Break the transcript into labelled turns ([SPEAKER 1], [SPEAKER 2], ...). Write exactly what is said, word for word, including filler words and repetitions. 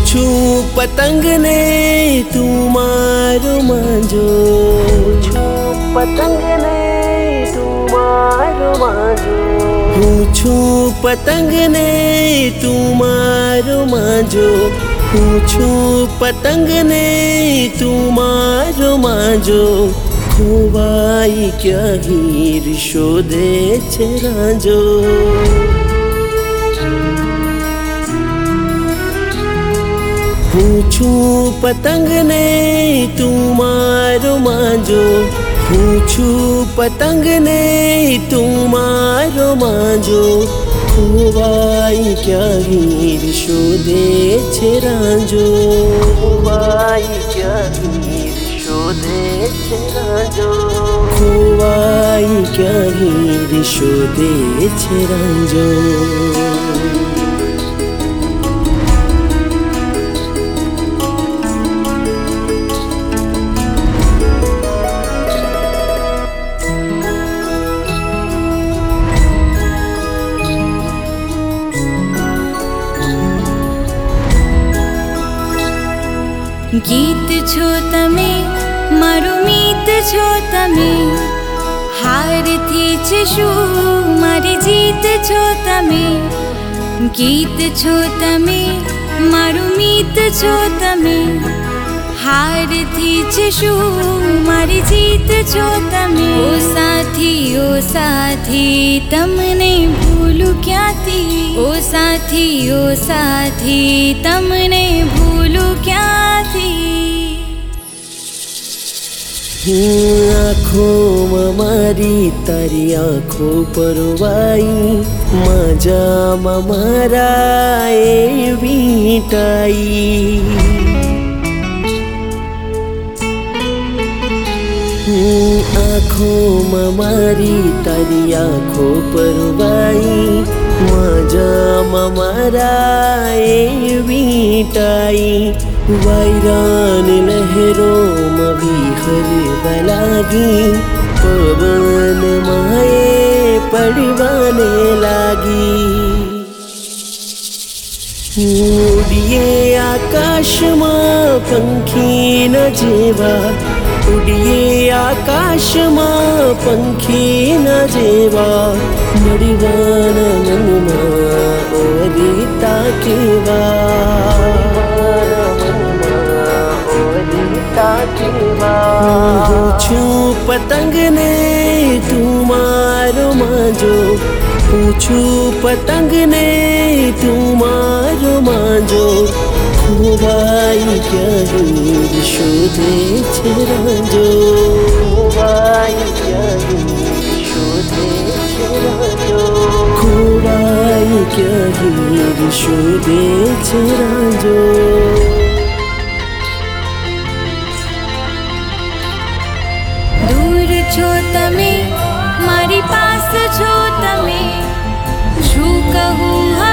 [SPEAKER 1] છું પતંગ ને તું મારો માંજો, છું પતંગ ને તું મારો માંજો, હું છું પતંગ ને તું મારો માંજો, હું છું પતંગ ને તું મારો માંજો. ખોવાઈ ક્યાં હીર શોધે છે રાંજો. હું છું પતંગ ને તું મારો માંજો, હું છું પતંગ ને તું મારો માંજો. ખોવાઈ ક્યાં હીર શોધે છે રાંજો, ખોવાઈ ક્યાં હીર શોધે છે રાંજો, ખોવાઈ ક્યાં હીર શોધે છે રાંજો.
[SPEAKER 2] ગીત છો તમે મારું મીત છો તમે, હારથી છે શું મારી જીત છો તમે. ગીત છો તમે મારું મીત છો તમે, હારથી છે શું મારી જીત છો તમે. ઓ સાથી ઓ સાથી તમને ભૂલું ક્યાંથી, ઓ સાથી ઓ સાથી તમને ભૂલું ક્યાંથી.
[SPEAKER 1] આંખોમાં મારી તારી આંખો પરવાઈ, મજામાં મારા એ વીંટાઈ. આંખોમાં મારી તારી આંખો પરવાઈ, મજામાં મારા એ વીંટાઈ. વાયરાન લહેરોમાં વિહરવા લાગી, પવન માએ પડવાને લાગી. ઉડીએ આકાશમાં પંખી ન જેવા, ઉડીએ આકાશમાં પંખી ન જેવા. મળવાના મનમાં ઓરિતા કેવા, હું છું પતંગ ને તું મારો માંજો, હું છું પતંગ ને તું મારો માંજો. ખોવાઈ ક્યાં હીર શોધે છે રાંજો, ખોવાઈ ક્યાં હીર શોધે છે રાંજો, ખોવાઈ ક્યાં હીર શોધે છે રાંજો.
[SPEAKER 2] છો તમે મારી પાસ છો તમે, શું કહું